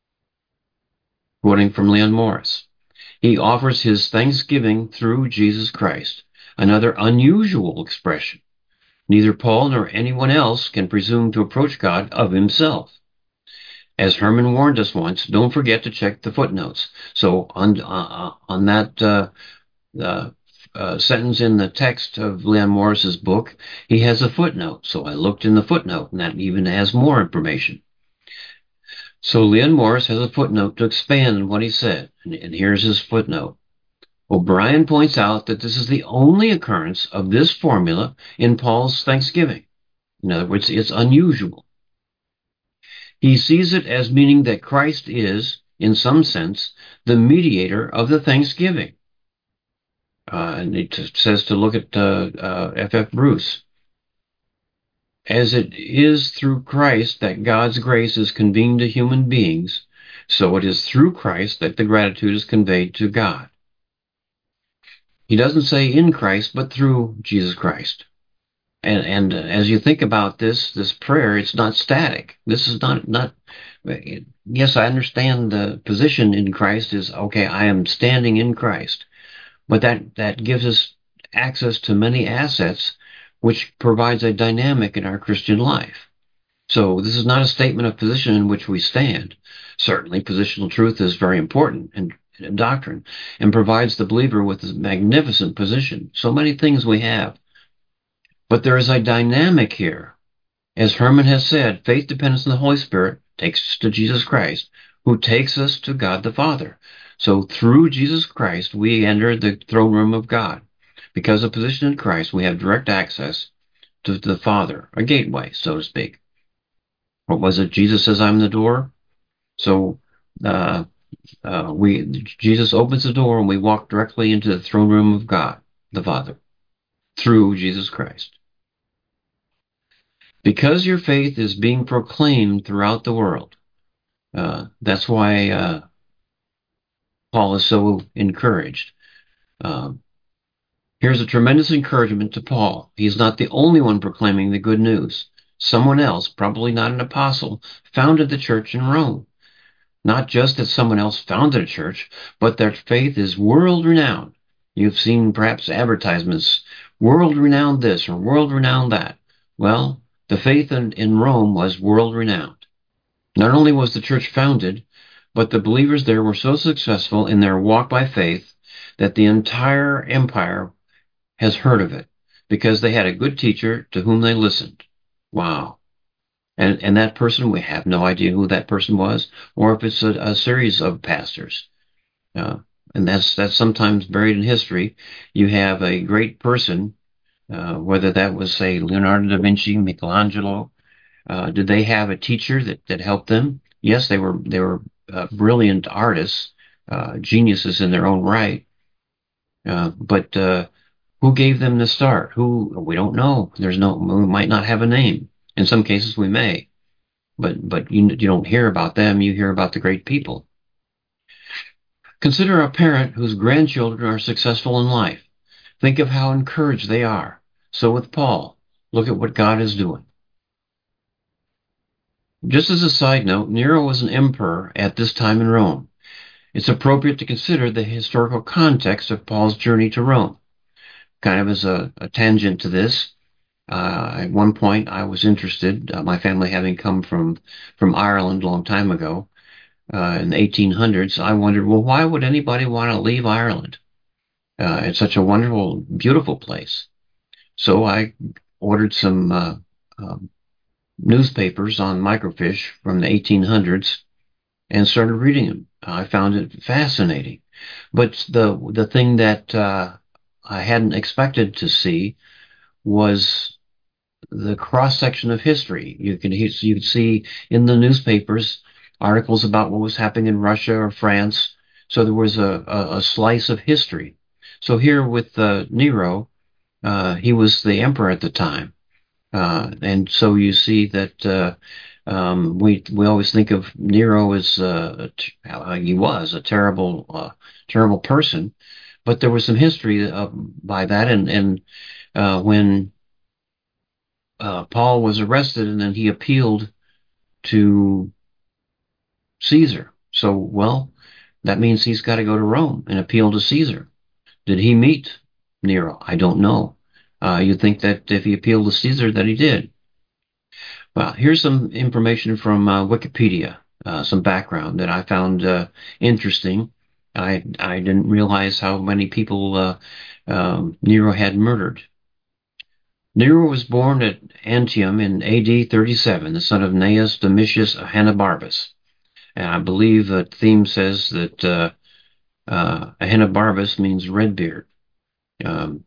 A: Quoting from Leon Morris, he offers his thanksgiving through Jesus Christ, another unusual expression. Neither Paul nor anyone else can presume to approach God of himself. As Herman warned us once, don't forget to check the footnotes. So on uh, on that uh, uh, uh, sentence in the text of Leon Morris's book, he has a footnote. So I looked in the footnote, and that even has more information. So Leon Morris has a footnote to expand on what he said, and, and here's his footnote. O'Brien points out that this is the only occurrence of this formula in Paul's thanksgiving. In other words, it's unusual. He sees it as meaning that Christ is, in some sense, the mediator of the thanksgiving. Uh, and it says to look at uh, uh, F F Bruce. As it is through Christ that God's grace is convened to human beings, so it is through Christ that the gratitude is conveyed to God. He doesn't say in Christ, but through Jesus Christ. And, and as you think about this, this prayer, it's not static. This is not, not, yes, I understand the position in Christ is, okay, I am standing in Christ. But that, that gives us access to many assets, which provides a dynamic in our Christian life. So this is not a statement of position in which we stand. Certainly, positional truth is very important in, in doctrine and provides the believer with a magnificent position. So many things we have. But there is a dynamic here. As Herman has said, faith dependence on the Holy Spirit takes us to Jesus Christ, who takes us to God the Father. So through Jesus Christ, we enter the throne room of God. Because of position in Christ, we have direct access to the Father, a gateway, so to speak. What was it? Jesus says, I'm the door. So uh, uh, we Jesus opens the door and we walk directly into the throne room of God, the Father, through Jesus Christ. Because your faith is being proclaimed throughout the world. Uh, that's why uh, Paul is so encouraged. Um, here's a tremendous encouragement to Paul. He's not the only one proclaiming the good news. Someone else, probably not an apostle, founded the church in Rome. Not just that someone else founded a church, but their faith is world-renowned. You've seen perhaps advertisements, world-renowned this or world-renowned that. Well, the faith in, in Rome was world-renowned. Not only was the church founded, but the believers there were so successful in their walk by faith that the entire empire has heard of it because they had a good teacher to whom they listened. Wow. And, and that person, we have no idea who that person was, or if it's a, a series of pastors. Uh, and that's, that's sometimes buried in history. You have a great person, uh, whether that was, say, Leonardo da Vinci, Michelangelo. Uh, did they have a teacher that, that helped them? Yes, they were, they were uh, brilliant artists, uh, geniuses in their own right. Uh, but uh, who gave them the start? Who? We don't know. There's no, we might not have a name. In some cases we may. But but you, you don't hear about them, you hear about the great people. Consider a parent whose grandchildren are successful in life. Think of how encouraged they are. So with Paul, look at what God is doing. Just as a side note, Nero was an emperor at this time in Rome. It's appropriate to consider the historical context of Paul's journey to Rome. Kind of as a, a tangent to this, uh, at one point I was interested, uh, my family having come from, from Ireland a long time ago, Uh, in the eighteen hundreds, I wondered, well, why would anybody want to leave Ireland? Uh, it's such a wonderful, beautiful place. So I ordered some uh, um, newspapers on microfiche from the eighteen hundreds and started reading them. I found it fascinating. But the the thing that uh, I hadn't expected to see was the cross-section of history. You can you could see in the newspapers articles about what was happening in Russia or France. So there was a, a, a slice of history. So here with uh, Nero, uh, he was the emperor at the time. Uh, and so you see that uh, um, we we always think of Nero as uh, how he was a terrible uh, terrible person, but there was some history uh, by that. And and uh, when uh, Paul was arrested, and then he appealed to Caesar. So well, that means he's got to go to Rome and appeal to Caesar. Did he meet Nero? I don't know. Uh, you'd think that if he appealed to Caesar, that he did. Well, here's some information from uh, Wikipedia, uh, some background that I found uh, interesting. I I didn't realize how many people uh, um, Nero had murdered. Nero was born at Antium in A D thirty-seven, the son of Gnaeus Domitius Ahenobarbus. And I believe the theme says that uh, uh, Ahenobarbus means Redbeard. Um,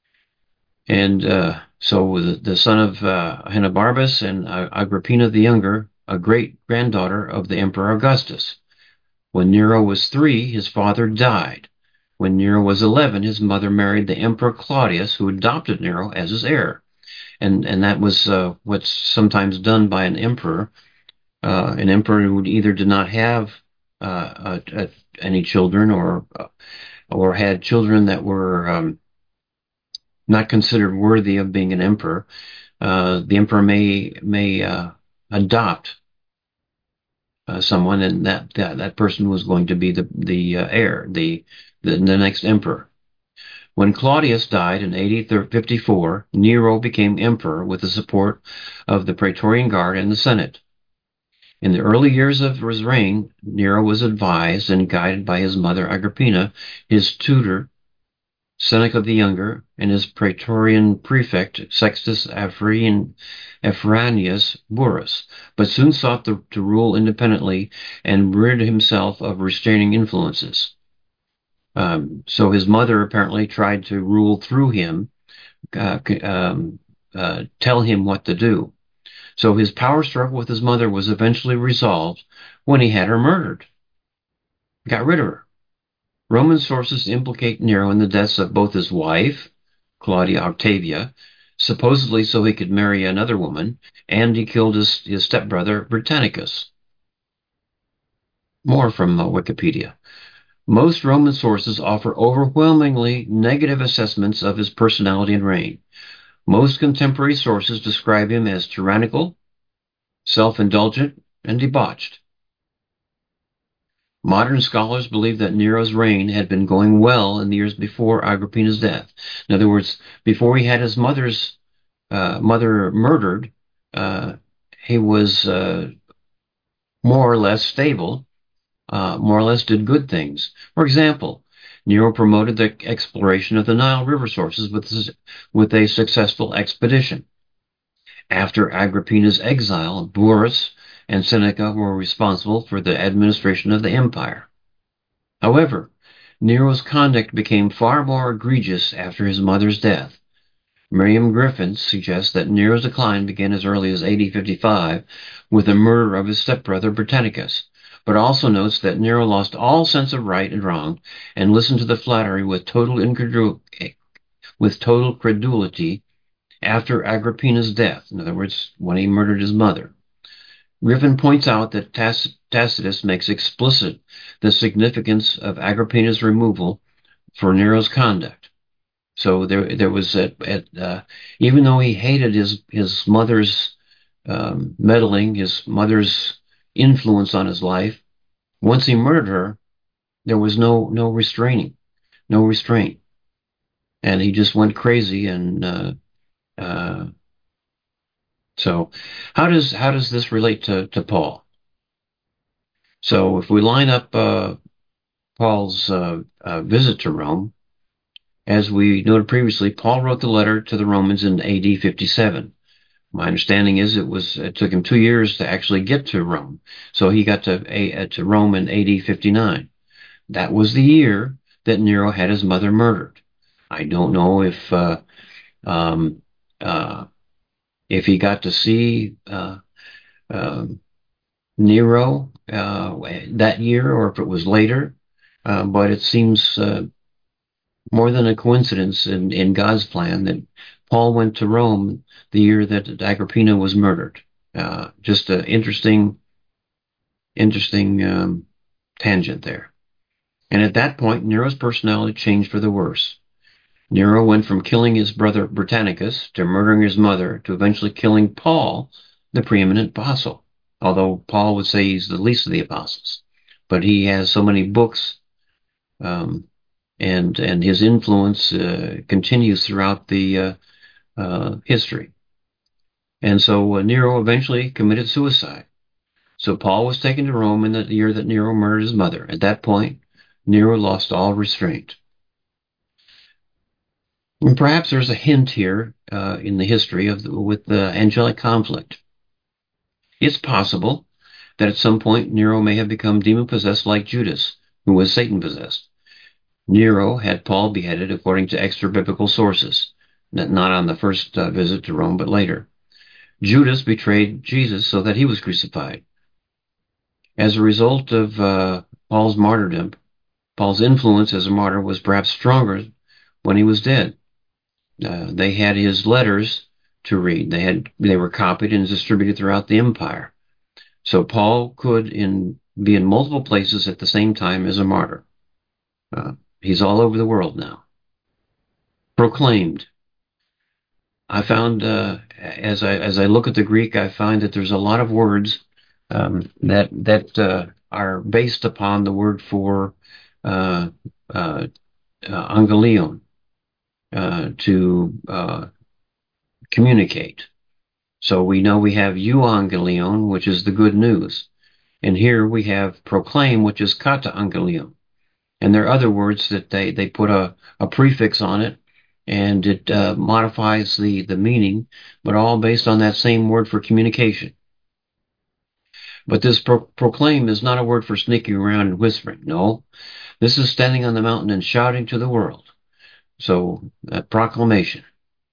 A: and uh, so the, the son of uh, Ahenobarbus and uh, Agrippina the Younger, a great-granddaughter of the Emperor Augustus. When Nero was three, his father died. When Nero was eleven, his mother married the Emperor Claudius, who adopted Nero as his heir. And, and that was uh, what's sometimes done by an emperor. Uh, an emperor who either did not have uh, uh, any children or uh, or had children that were um, not considered worthy of being an emperor. Uh, the emperor may may uh, adopt uh, someone, and that, that that person was going to be the the uh, heir, the, the the next emperor. When Claudius died in A D fifty-four, Nero became emperor with the support of the Praetorian Guard and the Senate. In the early years of his reign, Nero was advised and guided by his mother Agrippina, his tutor Seneca the Younger, and his Praetorian prefect Sextus Afranius Burrus, but soon sought to, to rule independently and rid himself of restraining influences. Um, so his mother apparently tried to rule through him, uh, um, uh, tell him what to do. So his power struggle with his mother was eventually resolved when he had her murdered. Got rid of her. Roman sources implicate Nero in the deaths of both his wife, Claudia Octavia, supposedly so he could marry another woman, and he killed his, his stepbrother, Britannicus. More from uh, Wikipedia. Most Roman sources offer overwhelmingly negative assessments of his personality and reign. Most contemporary sources describe him as tyrannical, self-indulgent, and debauched. Modern scholars believe that Nero's reign had been going well in the years before Agrippina's death. In other words, before he had his mother's uh, mother murdered, uh, he was uh, more or less stable, uh, more or less did good things. For example, Nero promoted the exploration of the Nile River sources with, with a successful expedition. After Agrippina's exile, Burrus and Seneca were responsible for the administration of the empire. However, Nero's conduct became far more egregious after his mother's death. Miriam Griffin suggests that Nero's decline began as early as A D fifty-five with the murder of his stepbrother Britannicus, but also notes that Nero lost all sense of right and wrong and listened to the flattery with total incredulity, with total credulity after Agrippina's death, in other words, when he murdered his mother. Griffin points out that Tac- Tacitus makes explicit the significance of Agrippina's removal for Nero's conduct. So there, there was at, at uh, even though he hated his his mother's um, meddling, his mother's influence on his life, once he murdered her, there was no no restraining, no restraint, and he just went crazy. And uh, uh, so, how does how does this relate to to Paul? So if we line up uh, Paul's uh, uh, visit to Rome, as we noted previously, Paul wrote the letter to the Romans in A D fifty-seven. My understanding is it was it took him two years to actually get to Rome, so he got to a, to Rome in A D fifty-nine. That was the year that Nero had his mother murdered. I don't know if uh, um, uh, if he got to see uh, uh, Nero uh, that year or if it was later. uh, but it seems uh, more than a coincidence in, in God's plan that Paul went to Rome the year that Agrippina was murdered. Uh, just an interesting, interesting um, tangent there. And at that point, Nero's personality changed for the worse. Nero went from killing his brother Britannicus to murdering his mother to eventually killing Paul, the preeminent apostle. Although Paul would say he's the least of the apostles. But he has so many books, um, and and his influence uh, continues throughout the uh, uh, history. And so uh, Nero eventually committed suicide. So Paul was taken to Rome in the year that Nero murdered his mother. At that point, Nero lost all restraint. And perhaps there's a hint here uh, in the history of the, with the angelic conflict. It's possible that at some point Nero may have become demon-possessed like Judas, who was Satan-possessed. Nero had Paul beheaded according to extra-biblical sources, not on the first uh, visit to Rome, but later. Judas betrayed Jesus so that he was crucified. As a result of uh, Paul's martyrdom, Paul's influence as a martyr was perhaps stronger when he was dead. Uh, they had his letters to read. They had they were copied and distributed throughout the empire. So Paul could in, be in multiple places at the same time as a martyr. Uh, he's all over the world now. Proclaimed. I found uh, as I as I look at the Greek, I find that there's a lot of words um, that that uh, are based upon the word for uh, uh, uh, angelion, uh, to uh, communicate. So we know we have euangelion, which is the good news. And here we have proclaim, which is kata angelion. And there are other words that they, they put a, a prefix on it, and it uh, modifies the, the meaning, but all based on that same word for communication. But this pro- proclaim is not a word for sneaking around and whispering. No, this is standing on the mountain and shouting to the world. So, uh, proclamation.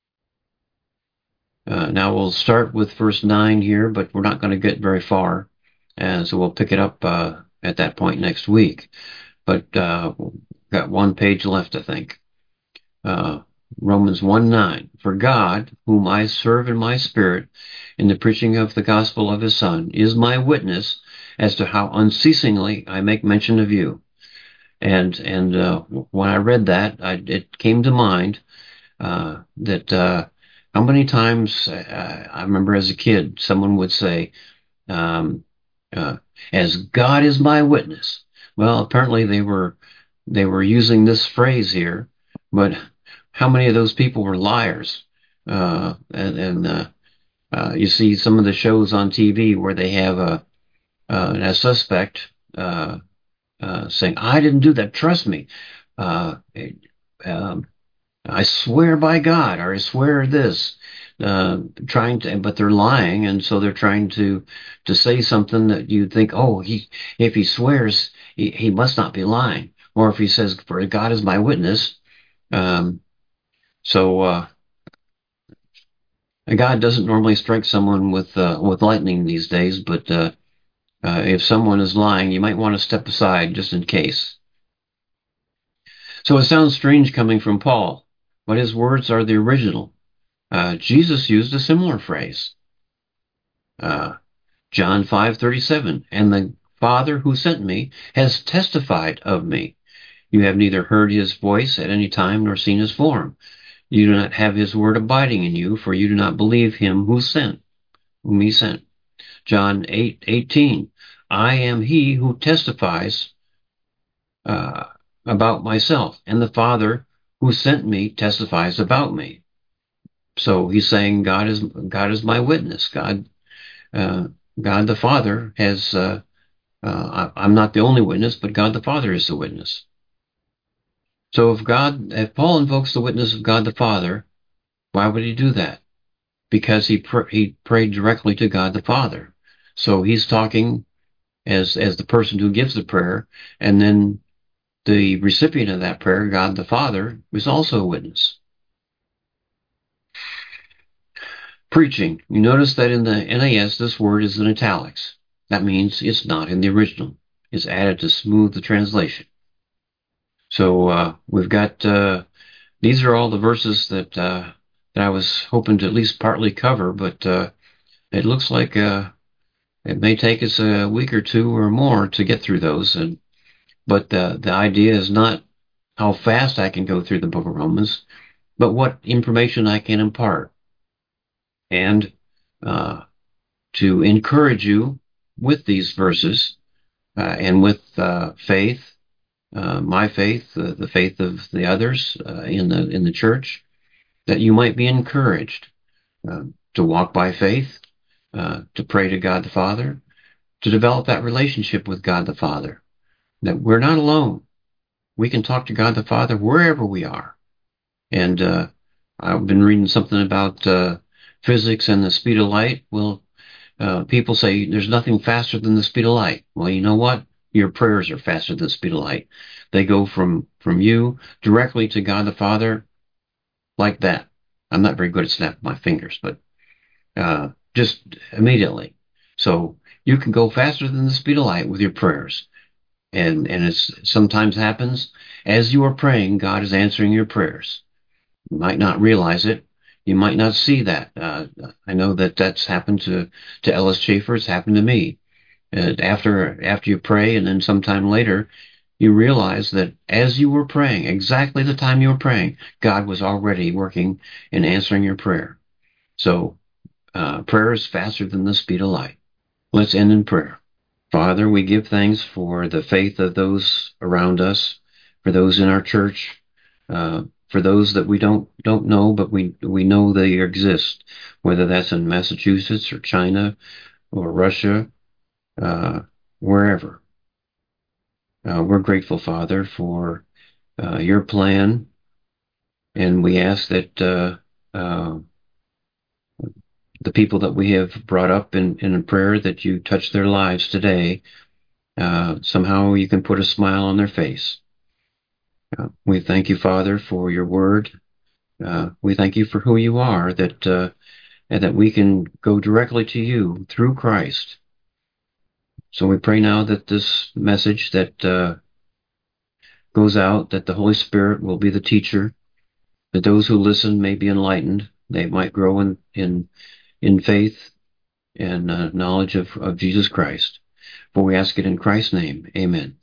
A: Uh, now we'll start with verse nine here, but we're not going to get very far. And so we'll pick it up uh, at that point next week. But uh, got one page left, I think. Uh, Romans one nine. For God, whom I serve in my spirit in the preaching of the gospel of his Son, is my witness as to how unceasingly I make mention of you. And and uh, when I read that, I, it came to mind uh, that uh, how many times uh, I remember as a kid, someone would say, um, uh, "As God is my witness." Well, apparently they were they were using this phrase here, but how many of those people were liars? Uh, and and uh, uh, you see some of the shows on T V where they have a uh, a suspect uh, uh, saying, "I didn't do that. Trust me." Uh, um, I swear by God, or I swear this, uh, trying to, but they're lying, and so they're trying to to say something that you think, oh, he if he swears, he, he must not be lying, or if he says, "For God is my witness," um, so uh, God doesn't normally strike someone with uh, with lightning these days, but uh, uh, if someone is lying, you might want to step aside just in case. So it sounds strange coming from Paul, but his words are the original. Uh, Jesus used a similar phrase. Uh, John five thirty-seven, and the Father who sent me has testified of me. You have neither heard his voice at any time nor seen his form. You do not have his word abiding in you, for you do not believe him who sent, whom he sent. John eight eighteen, I am he who testifies uh, about myself, and the Father who sent me testifies about me. So he's saying God is God is my witness. God, uh, God the Father has. Uh, uh, I, I'm not the only witness, but God the Father is the witness. So if God, if Paul invokes the witness of God the Father, why would he do that? Because he pr- he prayed directly to God the Father. So he's talking as as the person who gives the prayer, and then the recipient of that prayer, God the Father, is also a witness. Preaching. You notice that in the N A S, this word is in italics. That means it's not in the original. It's added to smooth the translation. So uh, we've got uh, these are all the verses that uh, that I was hoping to at least partly cover, but uh, it looks like uh, it may take us a week or two or more to get through those. And but the the idea is not how fast I can go through the book of Romans, but what information I can impart, and uh, to encourage you with these verses uh, and with uh, faith, uh, my faith, uh, the faith of the others uh, in the in the church, that you might be encouraged uh, to walk by faith, uh, to pray to God the Father, to develop that relationship with God the Father. That we're not alone. We can talk to God the Father wherever we are. And uh, I've been reading something about uh, physics and the speed of light. Well, uh, people say there's nothing faster than the speed of light. Well, you know what? Your prayers are faster than the speed of light. They go from, from you directly to God the Father like that. I'm not very good at snapping my fingers, but uh, just immediately. So you can go faster than the speed of light with your prayers. And, and it sometimes happens as you are praying, God is answering your prayers. You might not realize it. You might not see that. Uh, I know that that's happened to, to Ellis Schaefer. It's happened to me. Uh, after, after you pray and then sometime later, you realize that as you were praying, exactly the time you were praying, God was already working and answering your prayer. So uh, prayer is faster than the speed of light. Let's end in prayer. Father, we give thanks for the faith of those around us, for those in our church, uh, for those that we don't don't know, but we we know they exist, whether that's in Massachusetts or China or Russia, uh, wherever. Uh, we're grateful, Father, for uh, your plan, and we ask that uh, uh, the people that we have brought up in, in a prayer, that you touch their lives today. Uh, somehow you can put a smile on their face. Uh, we thank you, Father, for your word. Uh, we thank you for who you are, that uh, and that we can go directly to you through Christ. So we pray now that this message that uh, goes out, that the Holy Spirit will be the teacher, that those who listen may be enlightened, they might grow in in, in faith and uh, knowledge of, of Jesus Christ. For we ask it in Christ's name. Amen.